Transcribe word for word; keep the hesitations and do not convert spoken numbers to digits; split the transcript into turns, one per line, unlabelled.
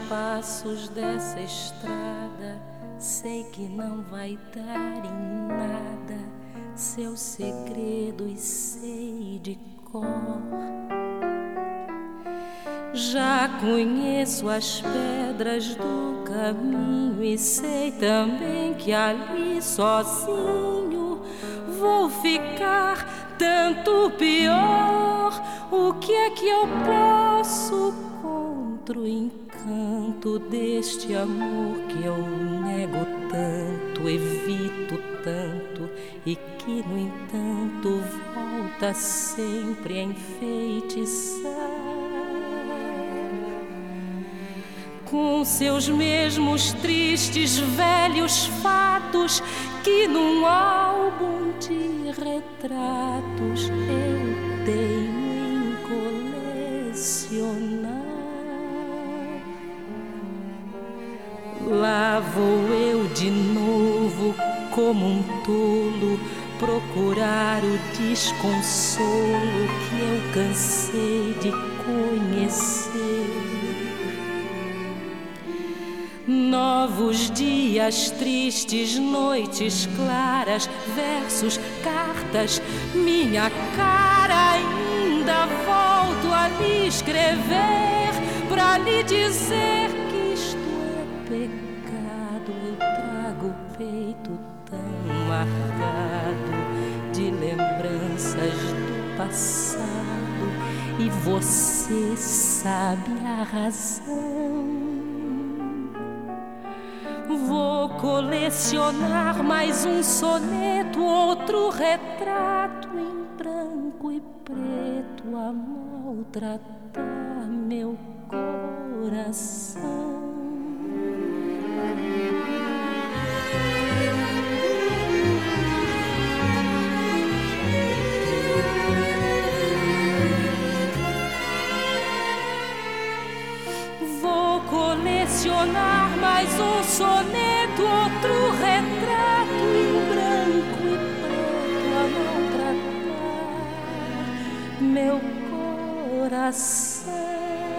passos dessa estrada, sei que não vai dar em nada seus segredos, sei de cor. Já conheço as pedras do caminho e sei também que ali sozinho vou ficar tanto pior. O que é que eu posso contra o encanto deste amor que eu nego tanto, evito tanto e que, no entanto, volta sempre a enfeitiçar com seus mesmos tristes velhos fatos que num álbum de retratos eu tenho em colecionar. Lá vou eu de novo como um tolo procurar o desconsolo que eu cansei de conhecer. Novos dias tristes, noites claras, versos, cartas, minha cara ainda volto a lhe escrever pra lhe dizer que isto é pecado. Eu trago o peito tão marcado de lembranças do passado e você sabe a razão. Vou colecionar mais um soneto, outro retrato em branco e preto a maltratar meu coração. Vou colecionar mais um soneto, outro retrato em branco e preto a maltratar meu coração.